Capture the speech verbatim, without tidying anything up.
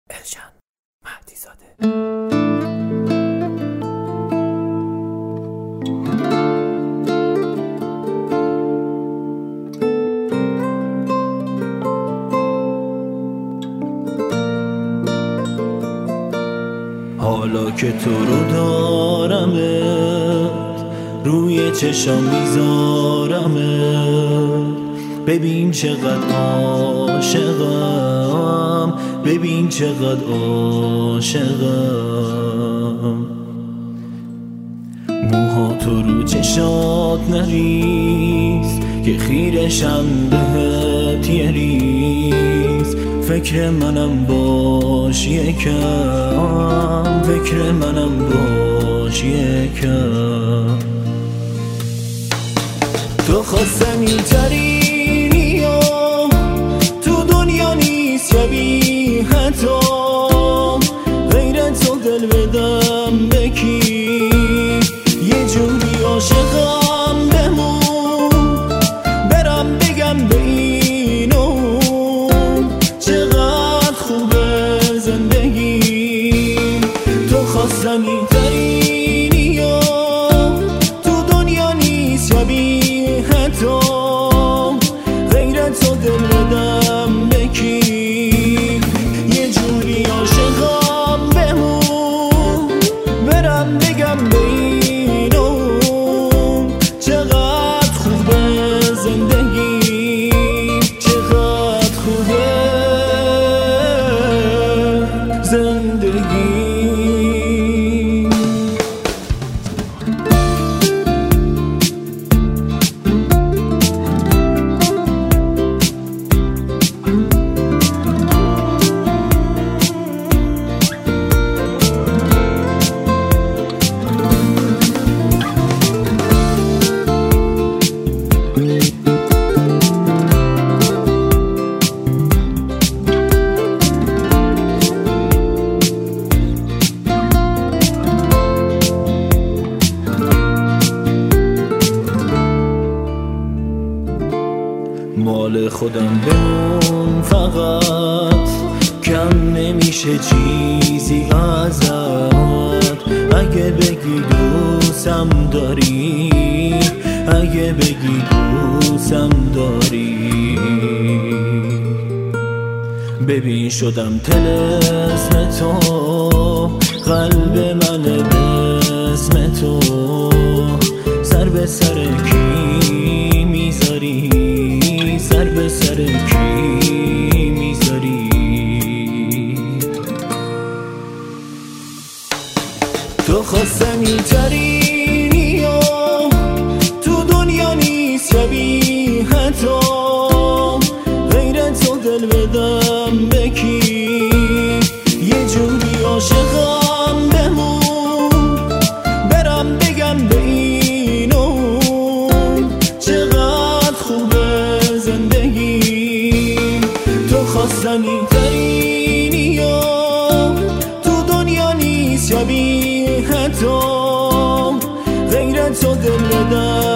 الشن مهدی زاده. حالا که تو رو دارمت روی چشم میذارمت، ببین چقدر عاشقم، ببین چقدر عاشقم. موها تو رو چشات نریز که خیرشم بهت یه ریز. فکر منم باش یکم، فکر منم باش یکم. تو خواستنی ترینی و تو دنیا نیست شبیه تو، غیر تو دل بدم بکی. یه جوری عاشقم بمون، برم بگم به این و اون چقدر خوبه زندگی. تو خواستنی ترینی و تو دنیا نیست شبیه تو، غیر تو دل بدم بکی. یه جوری عاشقم بمون، برم بگم به این و اون چقدر خوبه زندگی، چقدر خوبه زندگی. مال خودم بمون فقط، کم نمیشه چیزی ازت. اگه بگی دوستم داری، اگه بگی دوستم داری. ببین شدم طلسم تو، قلب من به اسم تو. سر به سر کی میذاری، سر به سر کی میذاری. تو خواستنی ترینی و تو دنیا نیست شبیه تو، غیر تو دل بدم بکی. یه جوری عاشقم بمون، برم بگم به این و اون چقدر خوبه زندگی. تو خواستنی ترینی و تو دنیا نیست شبیه تو، غیر تو دل بدم